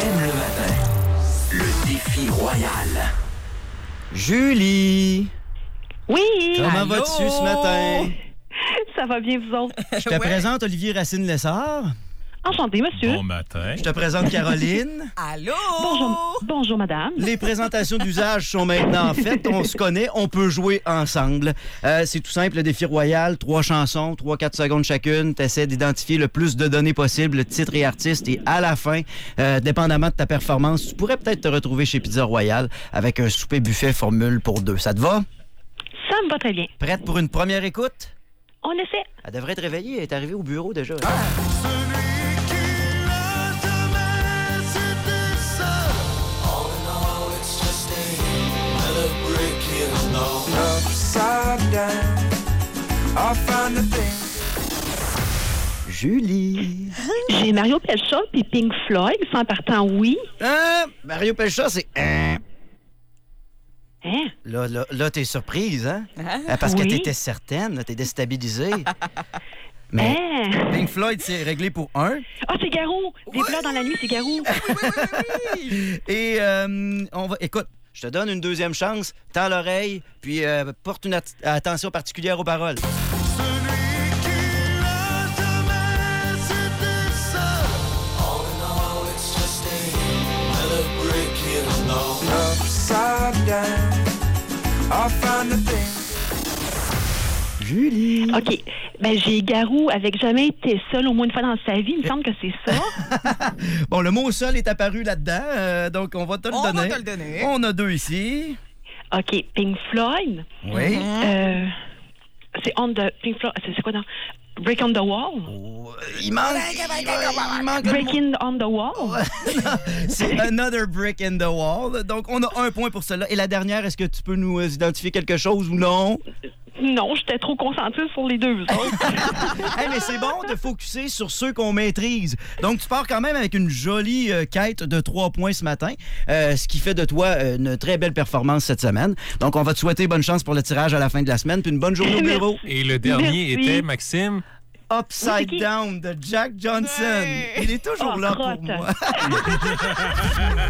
aime le matin. Le défi royal. Julie! Oui! Comment Allô? vas-tu ce matin? Ça va bien, vous autres? Je te présente Olivier Racine-Lessard. Enchanté, monsieur. Bon matin. Je te présente Caroline. Allô? Bonjour, madame. Les présentations d'usage sont maintenant faites. On se connaît, on peut jouer ensemble. C'est tout simple, le défi royal. 3 chansons, 3-4 secondes chacune. Tu essaies d'identifier le plus de données possible, le titre et artiste. Et à la fin, dépendamment de ta performance, tu pourrais peut-être te retrouver chez Pizza Royale avec un souper buffet formule pour 2. Ça te va? Ça me va très bien. Prête pour une première écoute? On essaie. Elle devrait te réveiller. Elle est arrivée au bureau déjà. Julie. J'ai Mario Pelcha puis Pink Floyd, sans partant oui. Mario Pelcha, c'est... Hein? Là, t'es surprise, hein? Parce que Oui. t'étais certaine, t'es déstabilisée. Mais Hein? Pink Floyd, c'est réglé pour 1. Ah, c'est Garou! Des pleurs dans la nuit, c'est Garou. Et on va... Écoute, je te donne une deuxième chance. Tends l'oreille, puis porte une attention particulière aux paroles. Julie. OK. Ben, j'ai Garou avec jamais été seul au moins une fois dans sa vie. Il me semble que c'est ça. Bon, le mot seul est apparu là-dedans, donc on va te le On donner. va te le donner. On a 2 ici. OK. Pink Floyd. Oui. C'est On the... Pink Floyd. C'est quoi dans... Break on the Wall? Oh, il manque le mot. Breaking on the Wall? C'est Another Brick in the Wall. Donc, on a 1 point pour cela. Et la dernière, est-ce que tu peux nous identifier quelque chose ou non? Non, j'étais trop concentrée sur les deux autres. Hey, mais c'est bon de focusser sur ceux qu'on maîtrise. Donc, tu pars quand même avec une jolie quête de 3 points ce matin, ce qui fait de toi une très belle performance cette semaine. Donc, on va te souhaiter bonne chance pour le tirage à la fin de la semaine, puis une bonne journée au bureau. Et le dernier Merci. était, Maxime? Upside Oui, c'est qui? Down de Jack Johnson. Ouais. Il est toujours Oh, là pour crotte. moi.